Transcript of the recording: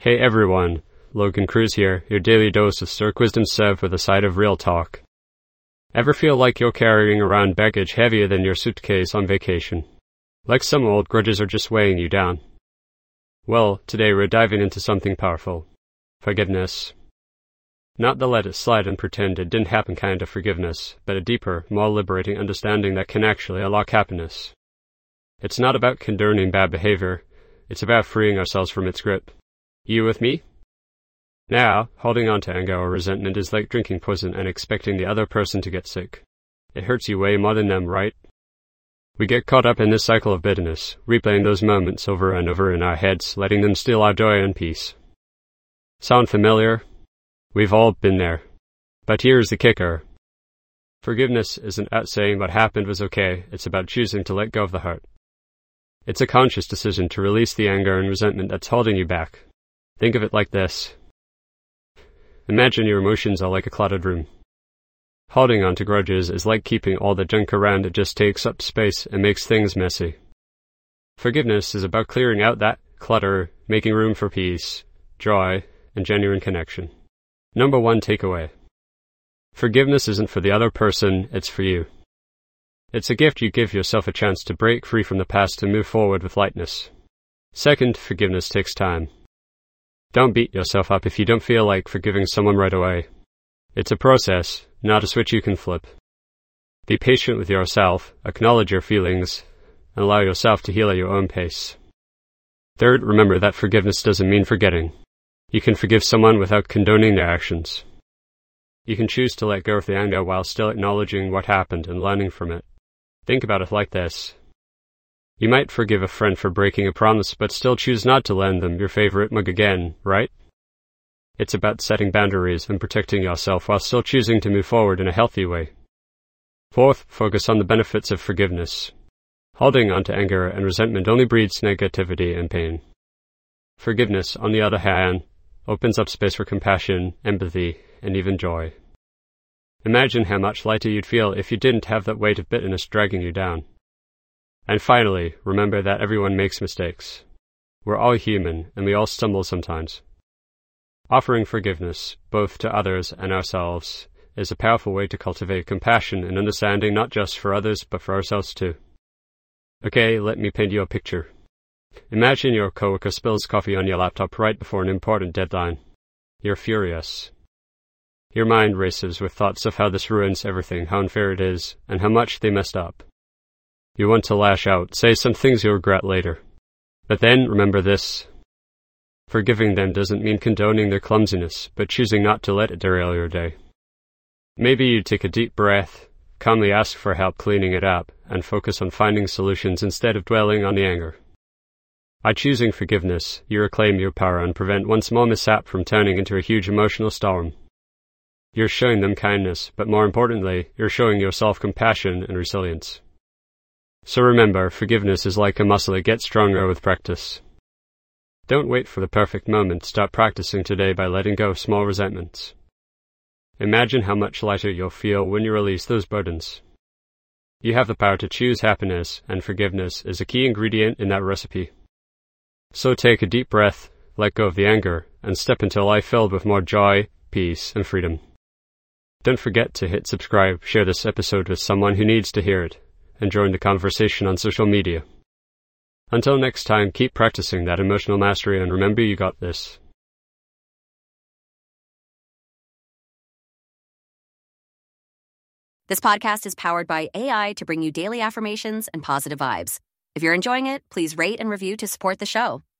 Hey everyone, Logan Cruz here, your daily dose of Stoic wisdom served with a side of real talk. Ever feel like you're carrying around baggage heavier than your suitcase on vacation? Like some old grudges are just weighing you down? Well, today we're diving into something powerful. Forgiveness. Not the let it slide and pretend it didn't happen kind of forgiveness, but a deeper, more liberating understanding that can actually unlock happiness. It's not about condoning bad behavior, it's about freeing ourselves from its grip. You with me? Now, holding on to anger or resentment is like drinking poison and expecting the other person to get sick. It hurts you way more than them, right? We get caught up in this cycle of bitterness, replaying those moments over and over in our heads, letting them steal our joy and peace. Sound familiar? We've all been there. But here's the kicker. Forgiveness isn't about saying what happened was okay, it's about choosing to let go of the hurt. It's a conscious decision to release the anger and resentment that's holding you back. Think of it like this. Imagine your emotions are like a cluttered room. Holding on to grudges is like keeping all the junk around. It just takes up space and makes things messy. Forgiveness is about clearing out that clutter, making room for peace, joy, and genuine connection. Number 1 takeaway. Forgiveness isn't for the other person, it's for you. It's a gift you give yourself a chance to break free from the past and move forward with lightness. Second, forgiveness takes time. Don't beat yourself up if you don't feel like forgiving someone right away. It's a process, not a switch you can flip. Be patient with yourself, acknowledge your feelings, and allow yourself to heal at your own pace. Third, remember that forgiveness doesn't mean forgetting. You can forgive someone without condoning their actions. You can choose to let go of the anger while still acknowledging what happened and learning from it. Think about it like this. You might forgive a friend for breaking a promise, but still choose not to lend them your favorite mug again, right? It's about setting boundaries and protecting yourself while still choosing to move forward in a healthy way. Fourth, focus on the benefits of forgiveness. Holding on to anger and resentment only breeds negativity and pain. Forgiveness, on the other hand, opens up space for compassion, empathy, and even joy. Imagine how much lighter you'd feel if you didn't have that weight of bitterness dragging you down. And finally, remember that everyone makes mistakes. We're all human, and we all stumble sometimes. Offering forgiveness, both to others and ourselves, is a powerful way to cultivate compassion and understanding not just for others, but for ourselves too. Okay, let me paint you a picture. Imagine your coworker spills coffee on your laptop right before an important deadline. You're furious. Your mind races with thoughts of how this ruins everything, how unfair it is, and how much they messed up. You want to lash out, say some things you'll regret later. But then, remember this. Forgiving them doesn't mean condoning their clumsiness, but choosing not to let it derail your day. Maybe you take a deep breath, calmly ask for help cleaning it up, and focus on finding solutions instead of dwelling on the anger. By choosing forgiveness, you reclaim your power and prevent one small mishap from turning into a huge emotional storm. You're showing them kindness, but more importantly, you're showing yourself compassion and resilience. So remember, forgiveness is like a muscle, it gets stronger with practice. Don't wait for the perfect moment, start practicing today by letting go of small resentments. Imagine how much lighter you'll feel when you release those burdens. You have the power to choose happiness, and forgiveness is a key ingredient in that recipe. So take a deep breath, let go of the anger, and step into a life filled with more joy, peace, and freedom. Don't forget to hit subscribe, share this episode with someone who needs to hear it, and join the conversation on social media. Until next time, keep practicing that emotional mastery and remember you got this. This podcast is powered by AI to bring you daily affirmations and positive vibes. If you're enjoying it, please rate and review to support the show.